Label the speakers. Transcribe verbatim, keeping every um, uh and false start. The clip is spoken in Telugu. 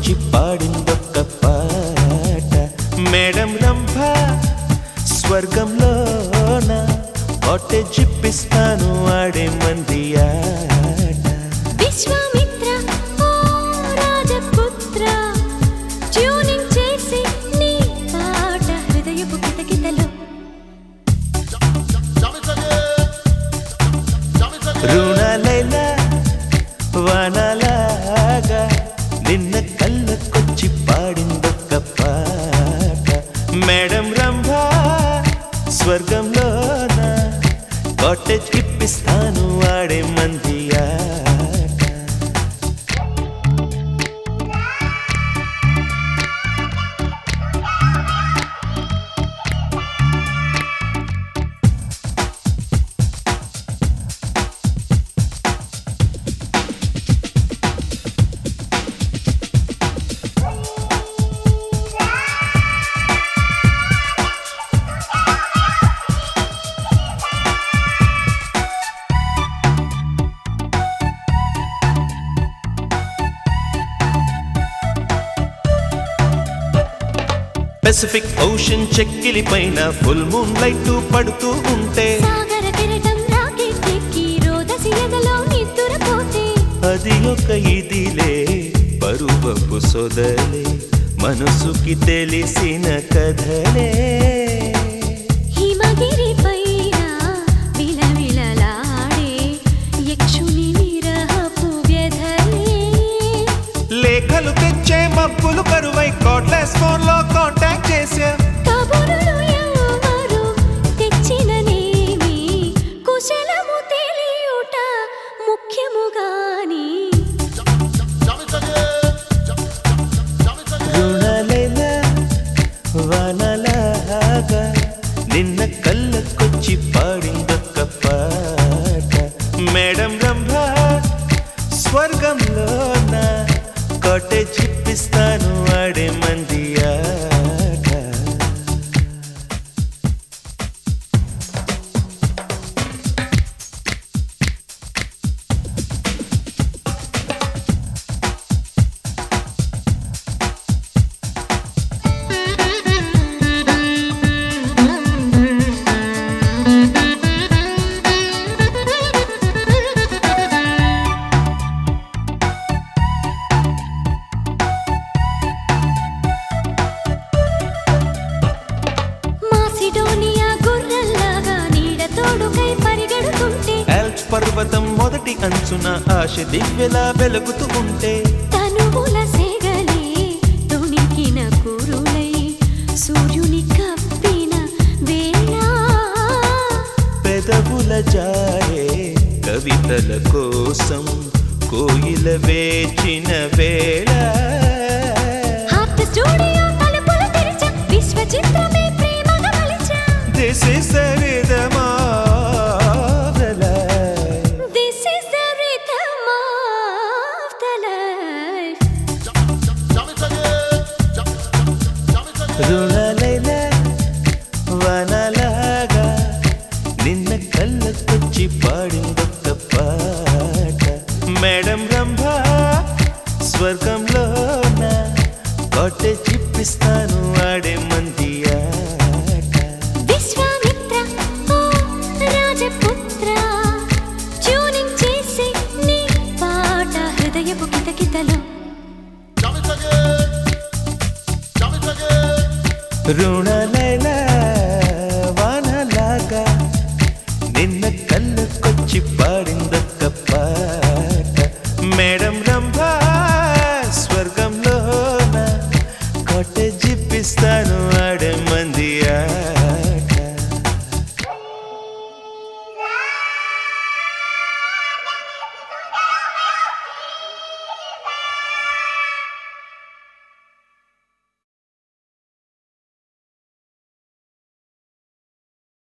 Speaker 1: కళ్ళకొచ్చి పాడిందొక్క పాట మేడం రంభ స్వర్గంలోన కాటేజ్ ఇప్పిస్తాను ఆడే మంది ఆట
Speaker 2: విశ్వామిత్ర ఓ రాజపుత్ర ట్యూనింగ్ చేసి నీ పాట హృదయపు కితకితలో
Speaker 1: రుణలైలా వానలాగా నిన్న కళ్ళకొచ్చి పాడిందొక్క పాట మేడం రంభ స్వర్గంలోన కాటేజ్ ఇప్పిస్తాను ఆడే మంది ఆట పెసిఫిక్ ఓషన్ చెక్కిలి పైన ఫుల్ మూన్ లైట్ పడుతూ ఉంటే
Speaker 2: సాగర కెరటం రాకెట్ ఎక్కి రోదసి ఎదలో నిద్దురపోతే
Speaker 1: అది ఒక ఇదిలే పరువపు సొదలే మనసుకి తెలిసిన కథలే
Speaker 2: హిమగిరి పైన విలవిలలాడే యక్షుని విరహపు వ్యధలే
Speaker 1: లేఖలు తెచ్చే మబ్బులు కరువై కార్డ్లెస్ ఫోన్ లో కాంటాక్ట్ చేసా
Speaker 2: కబురులు ఎవరు తెచ్చిననేమి కుశలము తెలియుట ముఖ్యముగాని
Speaker 1: రుణలైలా వానలాగా నిన్న కళ్ళకొచ్చి పాడిందొక్క పాట మేడం రంభ స్వర్గంలోన కాటేజ్ ఇప్పిస్తాను ఆడే మంది ఆట
Speaker 2: మాసిడోనియా గుర్రల్లాగా నీడ తోడుకై పరిగెడుతుంటే
Speaker 1: ఆల్ప్స్ పర్వతం మొదటి అంచున ఆశ దివ్యలా వెలుగుతూ ఉంటే
Speaker 2: తనువుల సేగలే తొణికిన కురులై సూర్యుని కప్పిన వేళ
Speaker 1: పెదవుల జారే కవితల కోసం కోయిల వేచిన వేళ
Speaker 2: హార్ట్ స్టూడియో తలుపులు తెరిచా విశ్వ చిత్రమే ప్రేమగా మలిచా
Speaker 1: This is the rhythm of the life.
Speaker 2: This is the rhythm of the life.
Speaker 1: రుణలైలా వానలాగా నిన్న కళ్ళకొచ్చి పాడిందొక్క పాట మేడం రంభ స్వర్గంలోన కాటేజ్ ఇప్పిస్తాను ఆడే మంది ఆట
Speaker 2: విశ్వామిత్ర ఓ రాజపుత్ర ట్యూనింగ్ చేసి నీ పాట హృదయపు కితకితలో
Speaker 1: రుణలైలా